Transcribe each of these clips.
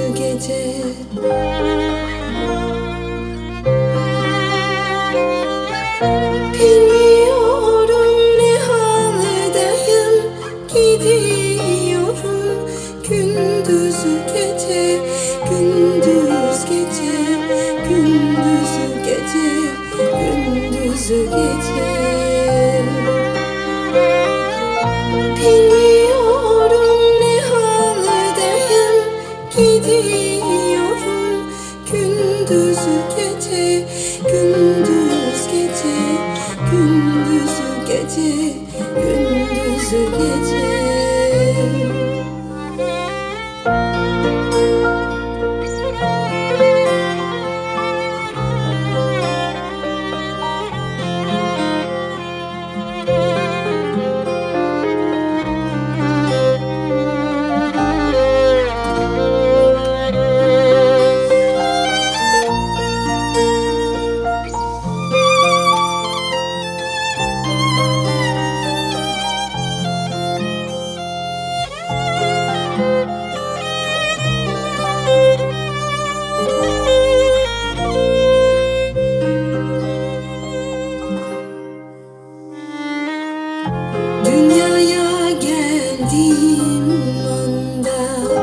gece. Bilmiyorum ne haldeyim, gidiyorum gündüz gece, gündüz gece, gündüz gece, gündüz gece. Bilmiyorum ne haldeyim, gidiyorum gündüz gece, gündüz gece, gündüz gece, gündüz gece. Dünyaya geldiğim anda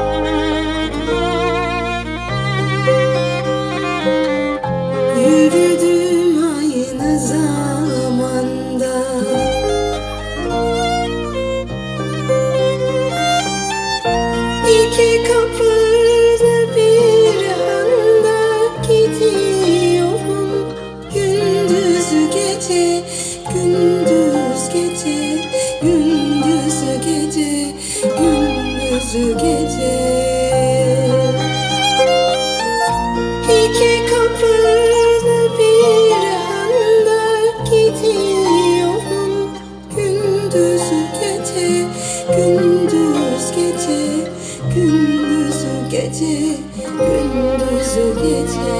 yürüdüm aynı zamanda. İki kapılı bir anda gidiyorum gündüz gece, gündüz gece, gündüz gece, gündüz gece. İki kapılı bir anda gidiyorum gündüz gece, gündüz gece, gündüz gece, gündüz gece.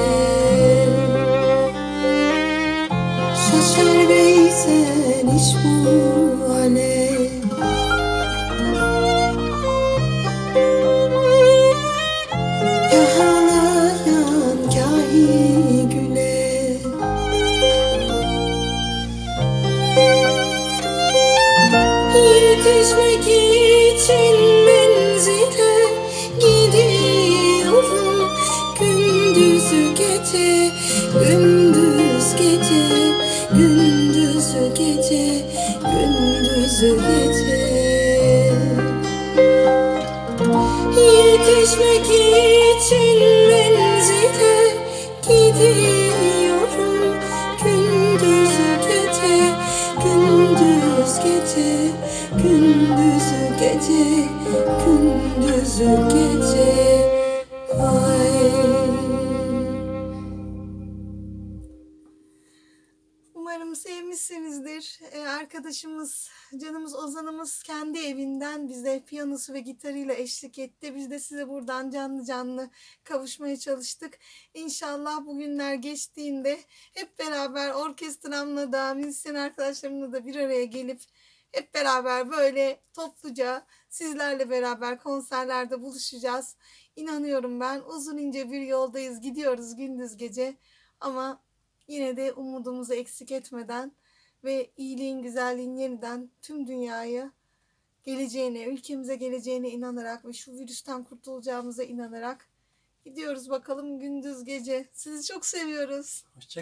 Şaşar Veysel iş bu alev, kah ağlayan kahi güle. Yetişmek için menzile gidiyorum gündüz gece, gündüz gece, gündüz gece, gündüz gece. Yetişmek için menzile gidiyorum gündüz gece, gündüz gece, gündüz gece, gündüz gece. Ay. Umarım sevmişsinizdir. Arkadaşımız, canımız Ozan'ımız kendi evinden bize piyanosu ve gitarıyla eşlik etti. Biz de size buradan canlı canlı kavuşmaya çalıştık. İnşallah bu günler geçtiğinde hep beraber orkestramla da, müzisyen arkadaşlarımla da bir araya gelip hep beraber böyle topluca sizlerle beraber konserlerde buluşacağız. İnanıyorum ben. Uzun ince bir yoldayız, gidiyoruz gündüz gece ama yine de umudumuzu eksik etmeden ve iyiliğin, güzelliğin yeniden tüm dünyaya geleceğine, ülkemize geleceğine inanarak ve şu virüsten kurtulacağımıza inanarak gidiyoruz bakalım gündüz gece. Sizi çok seviyoruz. Hoşça